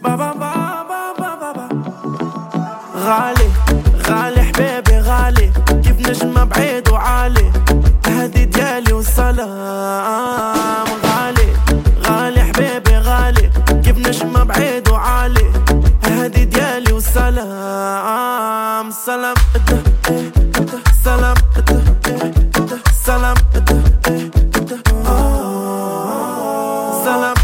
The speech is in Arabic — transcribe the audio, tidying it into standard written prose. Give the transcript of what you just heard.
بابا بابا بابا بابا. غالي غالي حبيبي غالي، كيف نجمة بعيد وعالي، هادي ديالي والسلام. غالي غالي حبيبي غالي، كيف نجمة بعيد وعالي، هادي ديالي والسلام. سلام سلام سلام سلام.